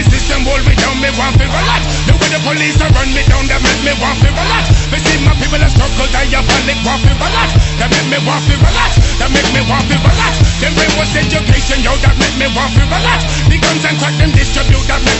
the system hold me down, me want to relax. The way the police are run me down, that make me want to relax. Me see my people are struggle, diabolic, want to relax. That make me want to relax. That make me want to relax. Them brainwash education, yo, that make me want to relax. The guns and crack them distribute, that